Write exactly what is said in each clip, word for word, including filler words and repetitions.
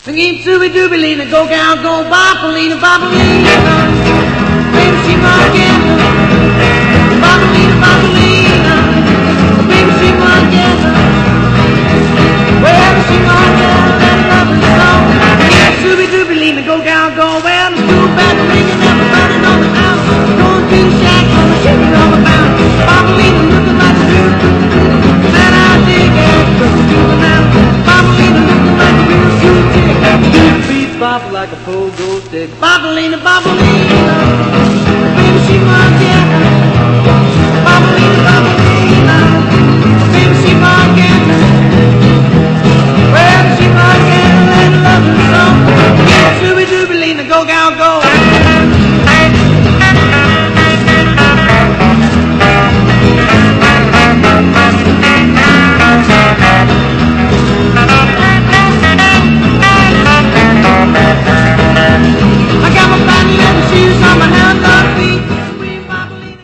Singing Subi Dubilina, go gal, go Bopolina, Bopolina. Baby, she might get her. Bopolina, Bopolina. Baby, she might get her. Wherever she might get her, that lovely song. Singing Subi Dubilina, go gal, go well. The school bells are ringing, everybody on the house. Going to the shack, on the shooting on the bound. Bopolina looking like a real cool. Man, I dig it, looking to the now. Bopolina looking like a real cool chick. Beat bop like a pogo stick. Bopolina, Bopolina. Baby, she might get her. Bopolina, Bopolina. Baby, she might get her. Well, she might get her and love her song. Yeah, Subi Dubilina, go gal, go. I got my funny little shoes on my hand, love feet. Sweet Bopolina.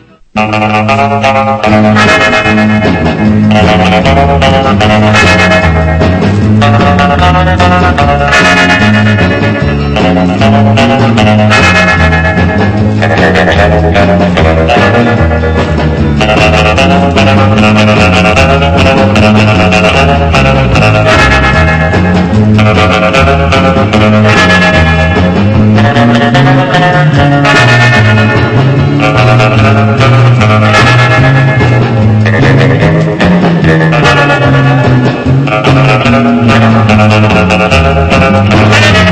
Thank you.